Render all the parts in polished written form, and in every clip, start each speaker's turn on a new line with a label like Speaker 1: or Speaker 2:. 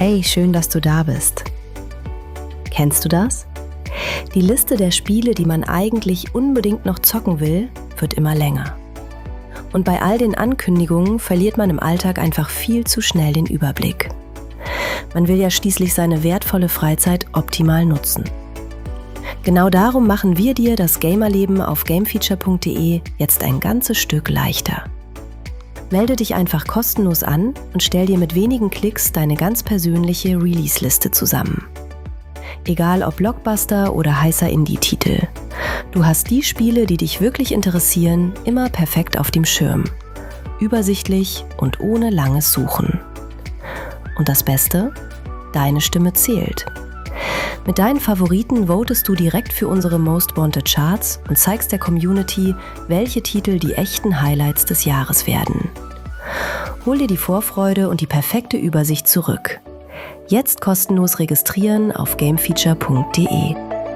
Speaker 1: Hey, schön, dass du da bist. Kennst du das? Die Liste der Spiele, die man eigentlich unbedingt noch zocken will, wird immer länger. Und bei all den Ankündigungen verliert man im Alltag einfach viel zu schnell den Überblick. Man will ja schließlich seine wertvolle Freizeit optimal nutzen. Genau darum machen wir dir das Gamerleben auf gamefeature.de jetzt ein ganzes Stück leichter. Melde dich einfach kostenlos an und stell dir mit wenigen Klicks deine ganz persönliche Release-Liste zusammen. Egal ob Blockbuster oder heißer Indie-Titel. Du hast die Spiele, die dich wirklich interessieren, immer perfekt auf dem Schirm. Übersichtlich und ohne langes Suchen. Und das Beste? Deine Stimme zählt. Mit deinen Favoriten votest du direkt für unsere Most Wanted Charts und zeigst der Community, welche Titel die echten Highlights des Jahres werden. Hol dir die Vorfreude und die perfekte Übersicht zurück. Jetzt kostenlos registrieren auf gamefeature.de.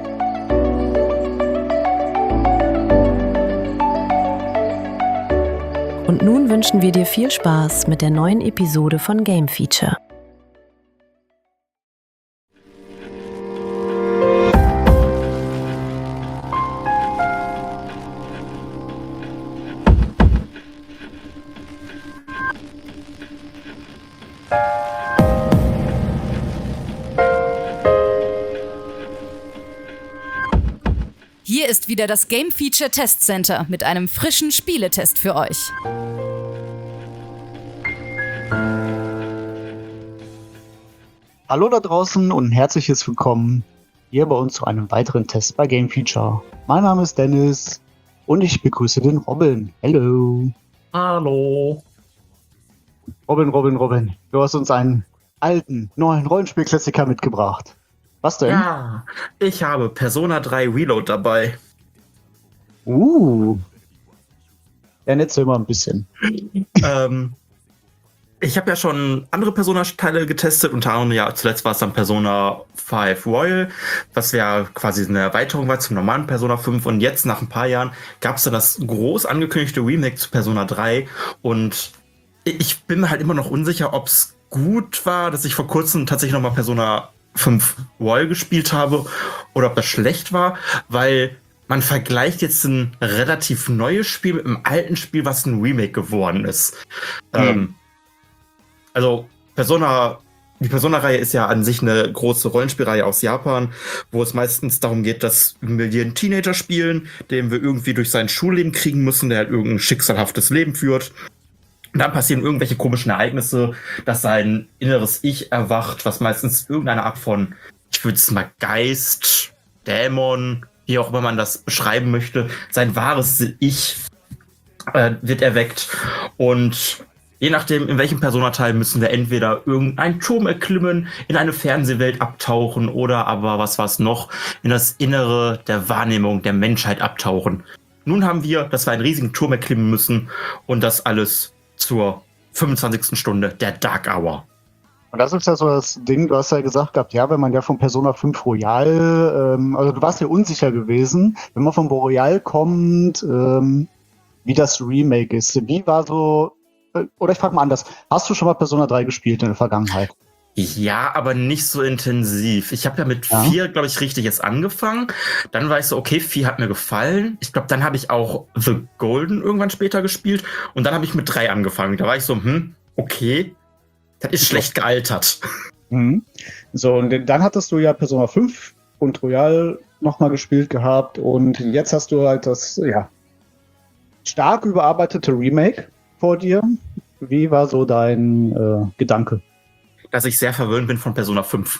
Speaker 1: Und nun wünschen wir dir viel Spaß mit der neuen Episode von Game Feature.
Speaker 2: Hier ist wieder das Game Feature Test Center mit einem frischen Spieletest für euch.
Speaker 3: Hallo da draußen und herzliches Willkommen hier bei uns zu einem weiteren Test bei Game Feature. Mein Name ist Dennis und ich begrüße den Robin. Hallo.
Speaker 4: Hallo.
Speaker 3: Robin, du hast uns einen alten, neuen Rollenspielklassiker mitgebracht. Was denn?
Speaker 4: Ja, ich habe Persona 3 Reload dabei.
Speaker 3: Dann erzähl mal ein bisschen.
Speaker 4: Ich habe ja schon andere Persona-Teile getestet, unter anderem ja zuletzt war es dann Persona 5 Royal, was ja quasi eine Erweiterung war zum normalen Persona 5 und jetzt nach ein paar Jahren gab es dann das groß angekündigte Remake zu Persona 3 und ich bin mir halt immer noch unsicher, ob es gut war, dass ich vor kurzem tatsächlich nochmal Persona 5 Royal gespielt habe oder ob das schlecht war, weil man vergleicht jetzt ein relativ neues Spiel mit einem alten Spiel, was ein Remake geworden ist. Also die Persona-Reihe ist ja an sich eine große Rollenspielreihe aus Japan, wo es meistens darum geht, dass wir hier einen Teenager spielen, den wir irgendwie durch sein Schulleben kriegen müssen, der halt irgendein schicksalhaftes Leben führt. Und dann passieren irgendwelche komischen Ereignisse, dass sein inneres Ich erwacht, was meistens irgendeine Art von, ich würde es mal Geist, Dämon, wie auch immer man das beschreiben möchte, sein wahres Ich wird erweckt. Und je nachdem, in welchem Persona-Teil müssen wir entweder irgendeinen Turm erklimmen, in eine Fernsehwelt abtauchen oder aber, was war's noch, in das Innere der Wahrnehmung der Menschheit abtauchen. Nun haben wir, dass wir einen riesigen Turm erklimmen müssen und das alles zur 25. Stunde der Dark Hour.
Speaker 3: Und das ist ja so das Ding, du hast ja gesagt gehabt, ja, wenn man ja von Persona 5 Royal, also du warst ja unsicher gewesen, wenn man von Royal kommt, wie das Remake ist. Wie war so, oder ich frage mal anders, hast du schon mal Persona 3 gespielt in der Vergangenheit?
Speaker 4: Ja, aber nicht so intensiv. Ich habe ja mit 4, glaube ich, richtig jetzt angefangen. Dann war ich so, okay, 4 hat mir gefallen. Ich glaube, dann habe ich auch The Golden irgendwann später gespielt. Und dann habe ich mit 3 angefangen. Da war ich so, okay, das ist schlecht gealtert.
Speaker 3: So, und dann hattest du ja Persona 5 und Royal nochmal gespielt gehabt. Und jetzt hast du halt das, stark überarbeitete Remake vor dir. Wie war so dein Gedanke?
Speaker 4: Dass ich sehr verwöhnt bin von Persona 5.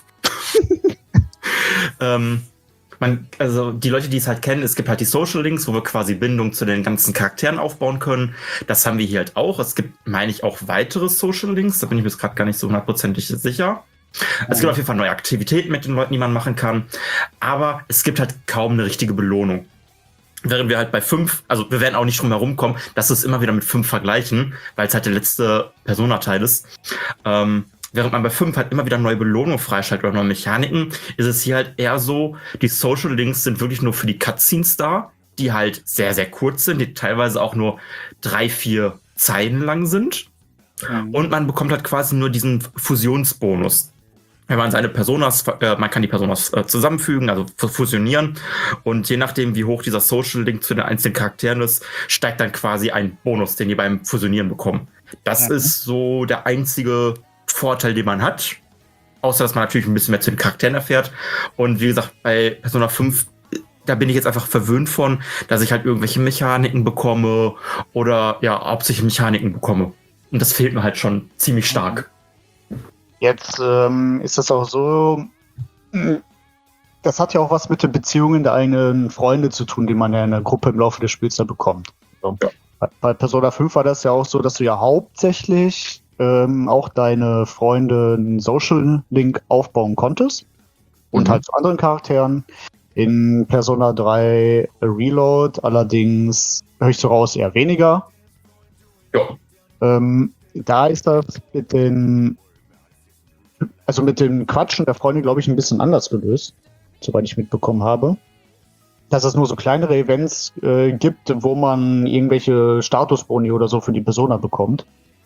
Speaker 4: Also die Leute, die es halt kennen, es gibt halt die Social Links, wo wir quasi Bindung zu den ganzen Charakteren aufbauen können. Das haben wir hier halt auch. Es gibt, meine ich, auch weitere Social Links. Da bin ich mir jetzt gerade gar nicht so hundertprozentig sicher. Es gibt auf jeden Fall neue Aktivitäten mit den Leuten, die man machen kann. Aber es gibt halt kaum eine richtige Belohnung. Während wir halt bei 5, also wir werden auch nicht drum herum kommen, dass wir es immer wieder mit 5 vergleichen, weil es halt der letzte Persona-Teil ist. Während man bei 5 halt immer wieder neue Belohnungen freischaltet oder neue Mechaniken, ist es hier halt eher so, die Social Links sind wirklich nur für die Cutscenes da, die halt sehr, sehr kurz sind, die teilweise auch nur 3-4 Zeilen lang sind. Und man bekommt halt quasi nur diesen Fusionsbonus. wenn man seine Personas, man kann die Personas zusammenfügen, also fusionieren. Und je nachdem, wie hoch dieser Social Link zu den einzelnen Charakteren ist, steigt dann quasi ein Bonus, den die beim Fusionieren bekommen. Das ist so der einzige Vorteil, den man hat. Außer, dass man natürlich ein bisschen mehr zu den Charakteren erfährt. Und wie gesagt, bei Persona 5, da bin ich jetzt einfach verwöhnt von, dass ich halt irgendwelche Mechaniken bekomme oder ja, hauptsächlich Mechaniken bekomme. Und das fehlt mir halt schon ziemlich stark.
Speaker 3: Jetzt ist das auch so, das hat ja auch was mit den Beziehungen der eigenen Freunde zu tun, die man ja in der Gruppe im Laufe des Spiels dann bekommt. So. Ja. Bei Persona 5 war das ja auch so, dass du ja hauptsächlich auch deine Freunde einen Social Link aufbauen konntest und halt zu anderen Charakteren. In Persona 3 Reload allerdings höre ich so raus eher weniger.
Speaker 4: Ja.
Speaker 3: Da ist das mit dem Quatschen der Freunde, glaube ich, ein bisschen anders gelöst, soweit ich mitbekommen habe. Dass es nur so kleinere Events gibt, wo man irgendwelche Statusboni oder so für die Persona bekommt.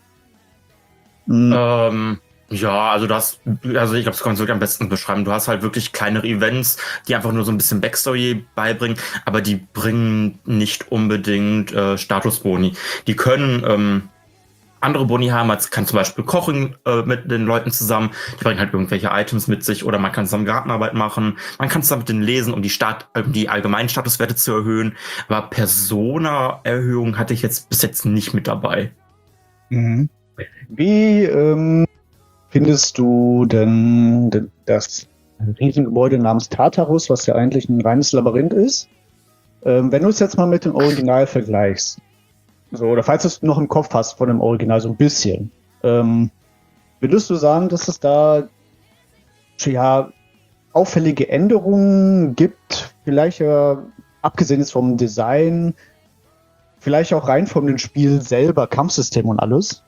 Speaker 4: Ja, also ich glaube, das kann man wirklich am besten beschreiben. Du hast halt wirklich kleinere Events, die einfach nur so ein bisschen Backstory beibringen, aber die bringen nicht unbedingt Statusboni. Die können andere Boni haben, als kann zum Beispiel kochen mit den Leuten zusammen, die bringen halt irgendwelche Items mit sich oder man kann zusammen Gartenarbeit machen, man kann zusammen mit denen lesen, um die allgemeinen Statuswerte zu erhöhen, aber Persona-Erhöhung hatte ich jetzt bis jetzt nicht mit dabei.
Speaker 3: Mhm. Wie findest du denn das Riesengebäude namens Tartarus, was ja eigentlich ein reines Labyrinth ist? Wenn du es jetzt mal mit dem Original vergleichst, so, oder falls du es noch im Kopf hast von dem Original so ein bisschen, würdest du sagen, dass es da ja auffällige Änderungen gibt, vielleicht abgesehen jetzt vom Design, vielleicht auch rein von dem Spiel selber, Kampfsystem und alles?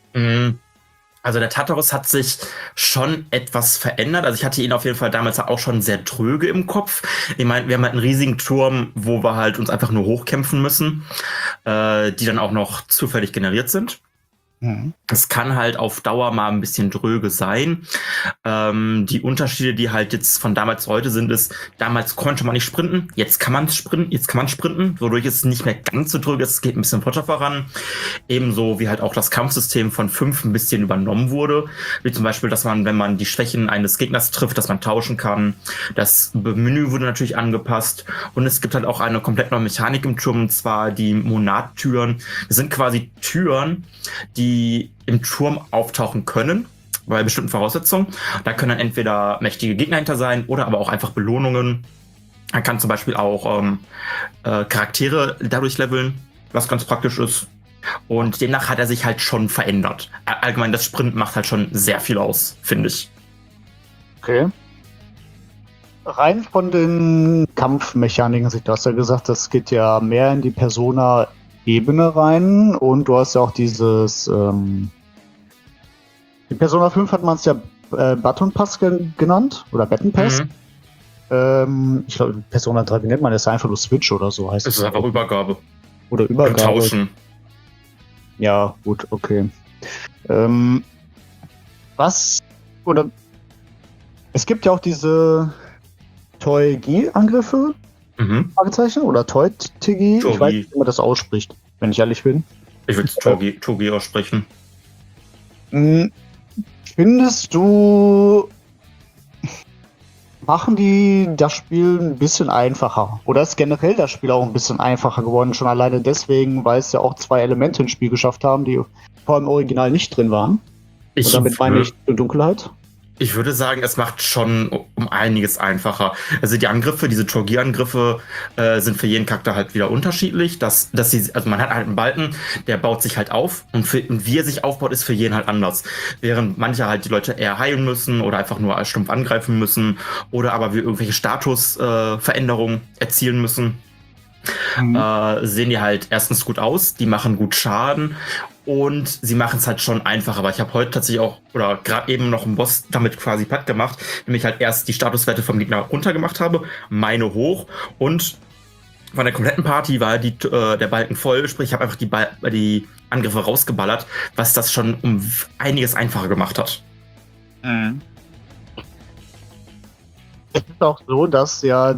Speaker 4: Also der Tartarus hat sich schon etwas verändert. Also ich hatte ihn auf jeden Fall damals auch schon sehr tröge im Kopf. Ich meine, wir haben halt einen riesigen Turm, wo wir halt uns einfach nur hochkämpfen müssen, die dann auch noch zufällig generiert sind. Es kann halt auf Dauer mal ein bisschen dröge sein. Die Unterschiede, die halt jetzt von damals zu heute sind, ist, damals konnte man nicht sprinten, jetzt kann man sprinten, wodurch es nicht mehr ganz so dröge ist, es geht ein bisschen flotter voran. Ebenso wie halt auch das Kampfsystem von 5 ein bisschen übernommen wurde. Wie zum Beispiel, dass man, wenn man die Schwächen eines Gegners trifft, dass man tauschen kann. Das Menü wurde natürlich angepasst. Und es gibt halt auch eine komplett neue Mechanik im Turm, und zwar die Monad-Türen. Das sind quasi Türen, die im Turm auftauchen können, bei bestimmten Voraussetzungen. Da können dann entweder mächtige Gegner hinter sein oder aber auch einfach Belohnungen. Man kann zum Beispiel auch Charaktere dadurch leveln, was ganz praktisch ist. Und demnach hat er sich halt schon verändert. Allgemein, das Sprint macht halt schon sehr viel aus, finde ich.
Speaker 3: Okay. Rein von den Kampfmechaniken, du hast ja gesagt, das geht ja mehr in die Persona-Ebene rein und du hast ja auch dieses in Persona 5 hat man es ja Button Pass genannt oder Button Pass. Ich glaube, Persona 3, wie nennt man das? Einfach nur Switch oder so heißt es.
Speaker 4: Es ist einfach Übergabe.
Speaker 3: Oder Übergabe.
Speaker 4: Tauschen.
Speaker 3: Ja, gut, okay. Es gibt ja auch diese Toigi-Angriffe, Fragezeichen, oder Toigi. Ich weiß nicht, wie man das ausspricht, wenn ich ehrlich bin.
Speaker 4: Ich würde Togi aussprechen.
Speaker 3: Findest du, machen die das Spiel ein bisschen einfacher? Oder ist generell das Spiel auch ein bisschen einfacher geworden? Schon alleine deswegen, weil es ja auch 2 Elemente ins Spiel geschafft haben, die vor dem Original nicht drin waren. Und damit meine ich die Dunkelheit.
Speaker 4: Ich würde sagen, es macht schon um einiges einfacher. Also die Angriffe, diese Togi-Angriffe sind für jeden Charakter halt wieder unterschiedlich. Also man hat halt einen Balken, der baut sich halt auf und wie er sich aufbaut, ist für jeden halt anders. Während manche halt die Leute eher heilen müssen oder einfach nur als stumpf angreifen müssen oder aber wir irgendwelche Statusveränderungen erzielen müssen. Sehen die halt erstens gut aus, die machen gut Schaden und sie machen es halt schon einfacher. Aber ich habe heute tatsächlich auch, oder gerade eben noch einen Boss damit quasi platt gemacht, nämlich halt erst die Statuswerte vom Gegner runtergemacht habe, meine hoch und von der kompletten Party war der Balken voll, sprich ich habe einfach die Angriffe rausgeballert, was das schon um einiges einfacher gemacht hat.
Speaker 3: Es ist auch so, dass ja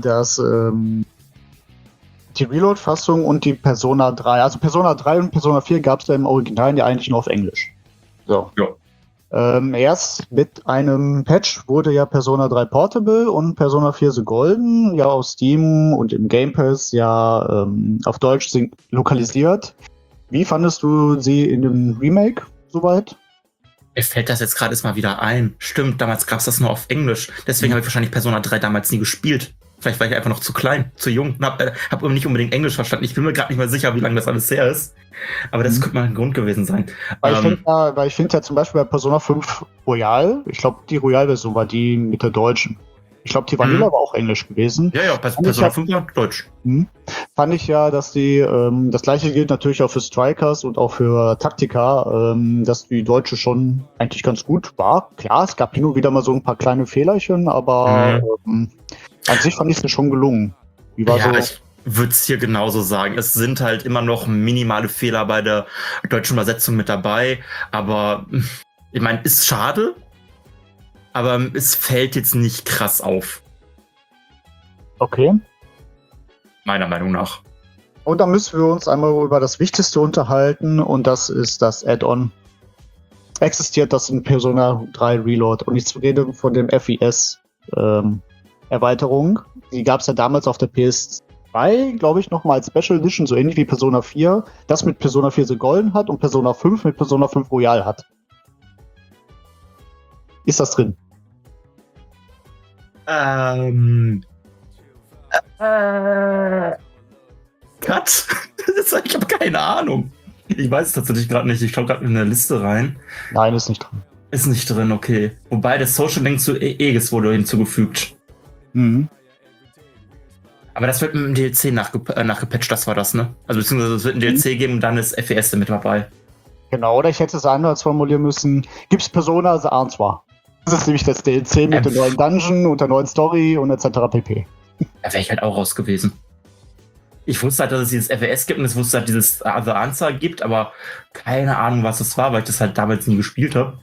Speaker 3: die Reload-Fassung und die Persona 3, also Persona 3 und Persona 4 gab es ja im Original ja eigentlich nur auf Englisch. So.
Speaker 4: Ja.
Speaker 3: Erst mit einem Patch wurde ja Persona 3 Portable und Persona 4 The Golden ja auf Steam und im Game Pass ja auf Deutsch lokalisiert. Wie fandest du sie in dem Remake soweit?
Speaker 4: Mir fällt das jetzt gerade erst mal wieder ein. Stimmt, damals gab es das nur auf Englisch. Deswegen habe ich wahrscheinlich Persona 3 damals nie gespielt. Vielleicht war ich einfach noch zu klein, zu jung und hab nicht unbedingt Englisch verstanden. Ich bin mir gerade nicht mal sicher, wie lange das alles her ist. Aber das könnte mal ein Grund gewesen sein.
Speaker 3: Weil ich finde ja zum Beispiel bei Persona 5 Royal, ich glaube, die Royal-Version war die mit der deutschen. Ich glaube, die Vanilla war auch Englisch gewesen.
Speaker 4: Ja, Persona 5 war Deutsch.
Speaker 3: Fand ich ja, dass die, das gleiche gilt natürlich auch für Strikers und auch für Taktika, dass die deutsche schon eigentlich ganz gut war. Klar, es gab hin und wieder mal so ein paar kleine Fehlerchen, aber an sich fand ich es mir schon gelungen.
Speaker 4: Ich würde es hier genauso sagen. Es sind halt immer noch minimale Fehler bei der deutschen Übersetzung mit dabei, aber ich meine, ist schade, aber es fällt jetzt nicht krass auf.
Speaker 3: Okay.
Speaker 4: Meiner Meinung nach.
Speaker 3: Und dann müssen wir uns einmal über das Wichtigste unterhalten und das ist das Add-on. Existiert das in Persona 3 Reload und ich rede von dem FES Erweiterung. Die gab es ja damals auf der PS2, glaube ich, nochmal als Special Edition, so ähnlich wie Persona 4, das mit Persona 4 The Golden hat und Persona 5 mit Persona 5 Royal hat. Ist das drin?
Speaker 4: Cut? Ich habe keine Ahnung. Ich weiß es tatsächlich gerade nicht. Ich schaue gerade in eine Liste rein.
Speaker 3: Nein, ist nicht drin.
Speaker 4: Ist nicht drin, okay. Wobei das Social Link zu Aegis wurde hinzugefügt. Aber das wird mit dem DLC nachgepatcht, das war das, ne? Also beziehungsweise es wird ein DLC geben und dann ist FES damit dabei.
Speaker 3: Genau, oder ich hätte es anders formulieren müssen. Gibt's Persona The Answer? Das ist nämlich das DLC mit dem neuen Dungeon und der neuen Story und etc. pp.
Speaker 4: Da wäre ich halt auch raus gewesen. Ich wusste halt, dass es dieses FES gibt und ich wusste halt, dieses The Answer gibt, aber keine Ahnung, was das war, weil ich das halt damals nie gespielt habe.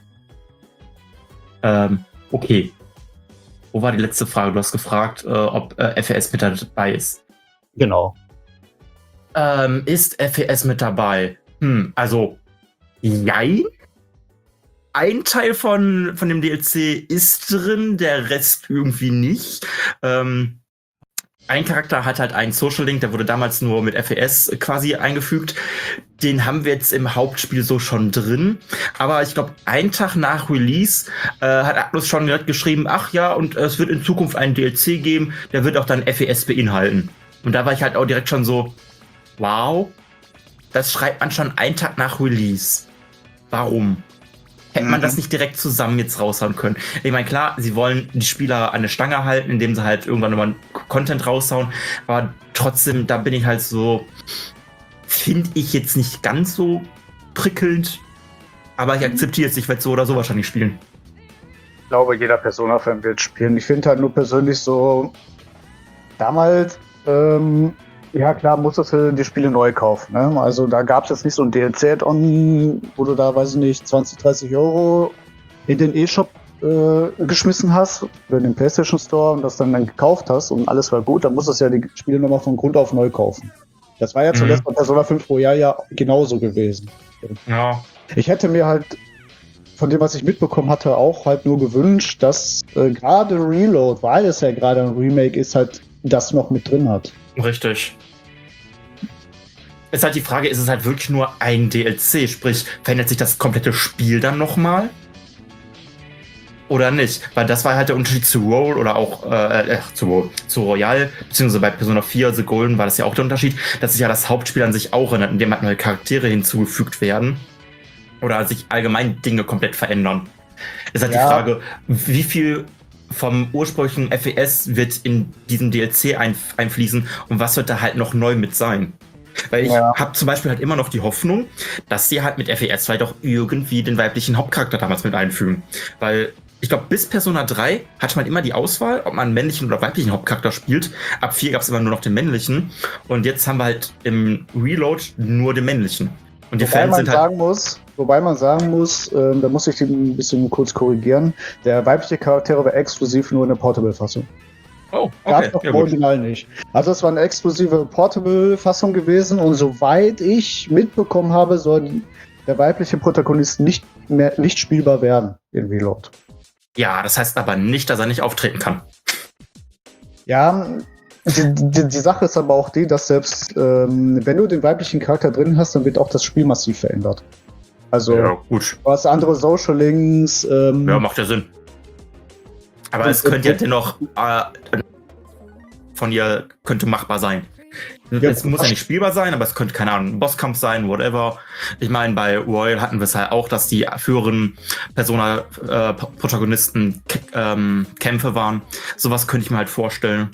Speaker 4: Okay. Wo war die letzte Frage? Du hast gefragt, ob FES mit dabei ist.
Speaker 3: Genau.
Speaker 4: Ist FES mit dabei? Also, jein. Ein Teil von dem DLC ist drin, der Rest irgendwie nicht. Ein Charakter hat halt einen Social Link, der wurde damals nur mit FES quasi eingefügt. Den haben wir jetzt im Hauptspiel so schon drin. Aber ich glaube, einen Tag nach Release hat Atlus schon direkt geschrieben, ach ja, und es wird in Zukunft einen DLC geben, der wird auch dann FES beinhalten. Und da war ich halt auch direkt schon so, wow, das schreibt man schon einen Tag nach Release. Warum? Hätte man das nicht direkt zusammen jetzt raushauen können? Ich meine, klar, sie wollen die Spieler an der Stange halten, indem sie halt irgendwann immer Content raushauen. Aber trotzdem, da bin ich halt so, finde ich jetzt nicht ganz so prickelnd. Aber ich akzeptiere es, ich werde so oder so wahrscheinlich spielen.
Speaker 3: Ich glaube, jeder Persona-Fan wird spielen. Ich finde halt nur persönlich so, damals, ja klar, musstest du die Spiele neu kaufen. Ne? Also da gab es jetzt nicht so ein DLC-Add-on, wo du da, weiß ich nicht, 20, 30 Euro in den E-Shop geschmissen hast, oder in den PlayStation Store und das dann gekauft hast und alles war gut, dann musstest du ja die Spiele nochmal von Grund auf neu kaufen. Das war ja zuletzt bei Persona 5 Royal ja genauso gewesen.
Speaker 4: Ja.
Speaker 3: Ich hätte mir halt von dem, was ich mitbekommen hatte, auch halt nur gewünscht, dass gerade Reload, weil es ja gerade ein Remake ist, halt das noch mit drin hat.
Speaker 4: Richtig. Ist halt die Frage, ist es halt wirklich nur ein DLC? Sprich, verändert sich das komplette Spiel dann nochmal? Oder nicht? Weil das war halt der Unterschied zu Roll oder auch zu Royal, beziehungsweise bei Persona 4 The Golden war das ja auch der Unterschied, dass sich ja das Hauptspiel an sich auch ändert, indem halt neue Charaktere hinzugefügt werden. Oder sich allgemein Dinge komplett verändern. Ist halt die Frage, wie viel vom ursprünglichen FES wird in diesen DLC einfließen und was wird da halt noch neu mit sein? Weil ich habe zum Beispiel halt immer noch die Hoffnung, dass sie halt mit FES vielleicht auch irgendwie den weiblichen Hauptcharakter damals mit einfügen. Weil ich glaube, bis Persona 3 hatte man immer die Auswahl, ob man einen männlichen oder weiblichen Hauptcharakter spielt. Ab 4 gab es immer nur noch den männlichen. Und jetzt haben wir halt im Reload nur den männlichen. Und die Fans sind halt...
Speaker 3: Wobei man sagen muss, da muss ich den ein bisschen kurz korrigieren, der weibliche Charakter war exklusiv nur in der Portable-Fassung.
Speaker 4: Oh,
Speaker 3: Gab
Speaker 4: okay.
Speaker 3: es doch
Speaker 4: Ja,
Speaker 3: im
Speaker 4: gut.
Speaker 3: Original nicht. Also es war eine exklusive Portable-Fassung gewesen und soweit ich mitbekommen habe, soll der weibliche Protagonist nicht spielbar werden in Reload.
Speaker 4: Ja, das heißt aber nicht, dass er nicht auftreten kann.
Speaker 3: Ja, die Sache ist aber auch die, dass selbst wenn du den weiblichen Charakter drin hast, dann wird auch das Spiel massiv verändert. Also
Speaker 4: Ja, gut.
Speaker 3: du hast andere Social Links.
Speaker 4: Ja, macht ja Sinn. Aber es könnte ja dennoch von ihr könnte machbar sein. Es muss ja nicht spielbar sein, aber es könnte, keine Ahnung, ein Bosskampf sein, whatever. Ich meine, bei Royal hatten wir es halt auch, dass die früheren Persona-Protagonisten Kämpfe waren. Sowas könnte ich mir halt vorstellen.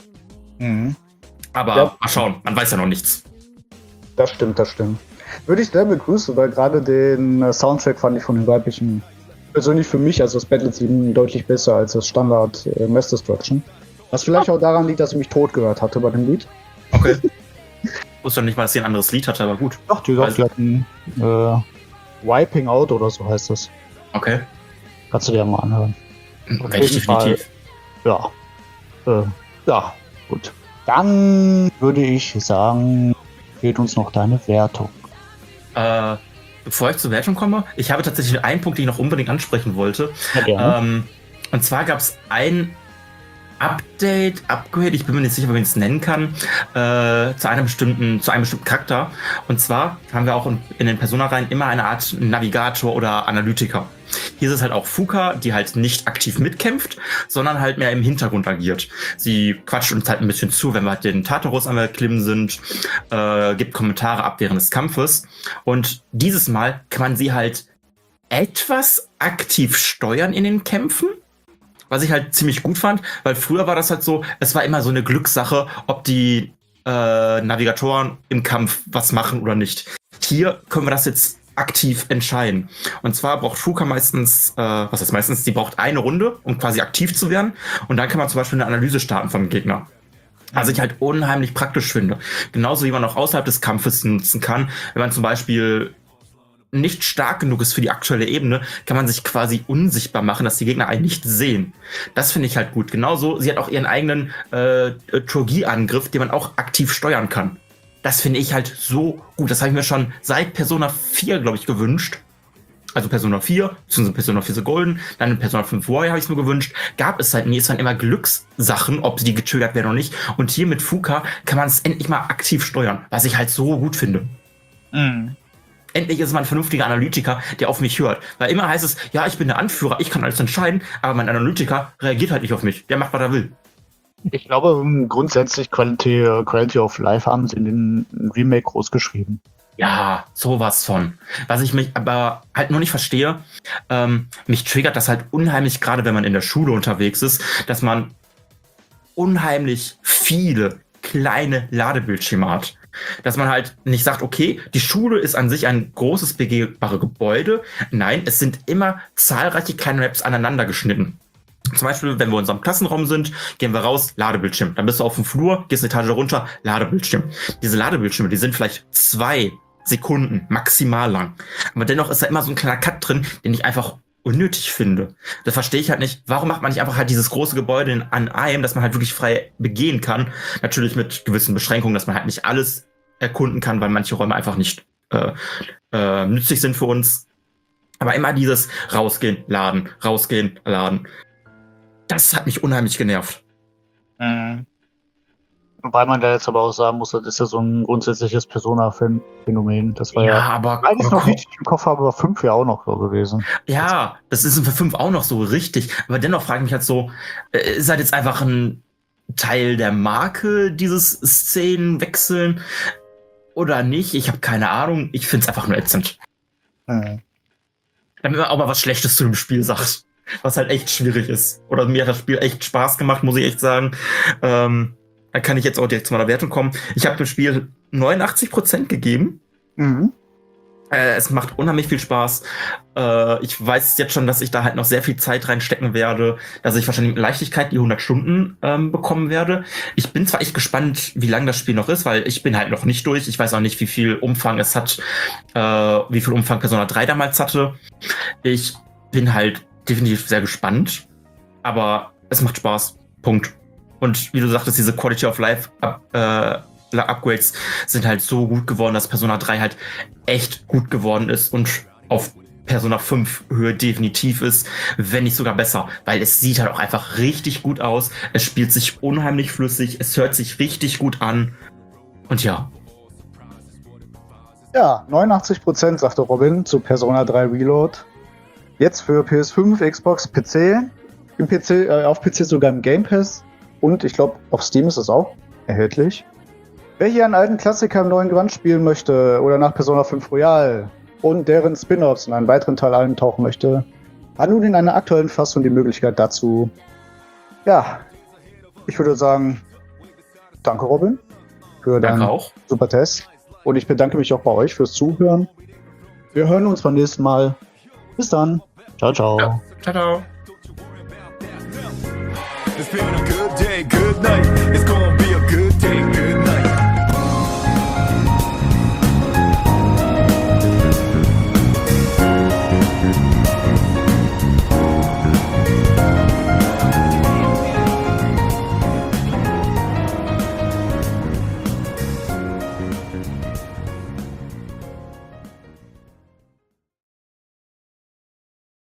Speaker 4: Aber
Speaker 3: Ja.
Speaker 4: mal schauen, man weiß ja noch nichts.
Speaker 3: Das stimmt. Würde ich sehr begrüßen, weil gerade den Soundtrack fand ich von den weiblichen persönlich für mich, also das Battle Team, deutlich besser als das Standard Mass Destruction. Was vielleicht auch daran liegt, dass ich mich tot gehört hatte bei dem Lied.
Speaker 4: Okay. Ich wusste nicht mal, dass sie ein anderes Lied hatte, aber gut.
Speaker 3: Doch, die hatten Wiping Out oder so heißt das.
Speaker 4: Okay.
Speaker 3: Kannst du dir mal anhören.
Speaker 4: Werde ich definitiv.
Speaker 3: Ja. Ja, gut. Dann würde ich sagen, fehlt uns noch deine Wertung.
Speaker 4: Bevor ich zur Wertung komme, ich habe tatsächlich einen Punkt, den ich noch unbedingt ansprechen wollte.
Speaker 3: Ja, gerne.
Speaker 4: Und zwar gab es ein Upgrade, ich bin mir nicht sicher, wie man es nennen kann, zu einem bestimmten Charakter. Und zwar haben wir auch in den Persona-Reihen immer eine Art Navigator oder Analytiker. Hier ist es halt auch Fuka, die halt nicht aktiv mitkämpft, sondern halt mehr im Hintergrund agiert. Sie quatscht uns halt ein bisschen zu, wenn wir halt den Tartarus am Erklimmen sind, gibt Kommentare ab während des Kampfes. Und dieses Mal kann man sie halt etwas aktiv steuern in den Kämpfen. Was ich halt ziemlich gut fand, weil früher war das halt so, es war immer so eine Glückssache, ob die Navigatoren im Kampf was machen oder nicht. Hier können wir das jetzt aktiv entscheiden. Und zwar braucht Fuka meistens, die braucht eine Runde, um quasi aktiv zu werden. Und dann kann man zum Beispiel eine Analyse starten vom Gegner. Was ich halt unheimlich praktisch finde. Genauso wie man auch außerhalb des Kampfes nutzen kann, wenn man zum Beispiel nicht stark genug ist für die aktuelle Ebene, kann man sich quasi unsichtbar machen, dass die Gegner einen nicht sehen. Das finde ich halt gut. Genauso, sie hat auch ihren eigenen Turgie-Angriff, den man auch aktiv steuern kann. Das finde ich halt so gut. Das habe ich mir schon seit Persona 4, glaube ich, gewünscht. Also Persona 4, beziehungsweise Persona 4 The Golden, dann in Persona 5 Warrior habe ich es mir gewünscht. Gab es halt nie. Es waren immer Glückssachen, ob die getriggert werden oder nicht. Und hier mit Fuka kann man es endlich mal aktiv steuern, was ich halt so gut finde. Endlich ist es mal ein vernünftiger Analytiker, der auf mich hört. Weil immer heißt es, ja, ich bin der Anführer, ich kann alles entscheiden, aber mein Analytiker reagiert halt nicht auf mich. Der macht, was er will.
Speaker 3: Ich glaube, grundsätzlich Quality of Life haben sie in den Remake groß geschrieben.
Speaker 4: Ja, sowas von. Was ich mich aber halt nur nicht verstehe, mich triggert das halt unheimlich, gerade wenn man in der Schule unterwegs ist, dass man unheimlich viele kleine Ladebildschirme hat. Dass man halt nicht sagt, okay, die Schule ist an sich ein großes, begehbares Gebäude. Nein, es sind immer zahlreiche kleine Maps aneinander geschnitten. Zum Beispiel, wenn wir in unserem Klassenraum sind, gehen wir raus, Ladebildschirm. Dann bist du auf dem Flur, gehst eine Etage runter, Ladebildschirm. Diese Ladebildschirme, die sind vielleicht 2 Sekunden maximal lang. Aber dennoch ist da immer so ein kleiner Cut drin, den ich einfach unnötig finde. Da verstehe ich halt nicht, warum macht man nicht einfach halt dieses große Gebäude an einem, dass man halt wirklich frei begehen kann. Natürlich mit gewissen Beschränkungen, dass man halt nicht alles erkunden kann, weil manche Räume einfach nicht nützlich sind für uns. Aber immer dieses rausgehen, laden. Das hat mich unheimlich genervt.
Speaker 3: Wobei man da jetzt aber auch sagen muss, das ist ja so ein grundsätzliches Persona-Phänomen. Das war ja
Speaker 4: aber
Speaker 3: wenn ich noch richtig im Kopf habe, war 5 ja auch noch so gewesen.
Speaker 4: Ja, das ist für 5 auch noch so richtig. Aber dennoch frage ich mich halt so, ist halt jetzt einfach ein Teil der Marke, dieses Szenenwechseln oder nicht? Ich habe keine Ahnung. Ich finde es einfach nur ätzend. Damit man auch mal was Schlechtes zu dem Spiel sagt. Was halt echt schwierig ist. Oder mir hat das Spiel echt Spaß gemacht, muss ich echt sagen. Dann kann ich jetzt auch direkt zu meiner Wertung kommen. Ich habe dem Spiel 89% gegeben. Es macht unheimlich viel Spaß. Ich weiß jetzt schon, dass ich da halt noch sehr viel Zeit reinstecken werde, dass ich wahrscheinlich mit Leichtigkeit die 100 Stunden bekommen werde. Ich bin zwar echt gespannt, wie lang das Spiel noch ist, weil ich bin halt noch nicht durch. Ich weiß auch nicht, wie viel Umfang es hat, wie viel Umfang Persona 3 damals hatte. Ich bin halt definitiv sehr gespannt, aber es macht Spaß. Punkt. Und wie du sagtest, diese Quality of Life Upgrades sind halt so gut geworden, dass Persona 3 halt echt gut geworden ist und auf Persona 5 Höhe definitiv ist, wenn nicht sogar besser, weil es sieht halt auch einfach richtig gut aus, es spielt sich unheimlich flüssig, es hört sich richtig gut an und ja.
Speaker 3: Ja, 89% sagte Robin zu Persona 3 Reload. Jetzt für PS5, Xbox, PC, auf PC sogar im Game Pass und ich glaube auf Steam ist es auch erhältlich. Wer hier einen alten Klassiker im neuen Gewand spielen möchte oder nach Persona 5 Royal und deren Spin-Offs in einen weiteren Teil eintauchen möchte, hat nun in einer aktuellen Fassung die Möglichkeit dazu. Ja, ich würde sagen, danke Robin für deinen super Test und ich bedanke mich auch bei euch fürs Zuhören. Wir hören uns beim nächsten Mal. Bis dann. Ciao, ciao.
Speaker 4: Ja. Ciao, ciao.
Speaker 5: It's been a good day, good night. It's gonna be a good day, good night.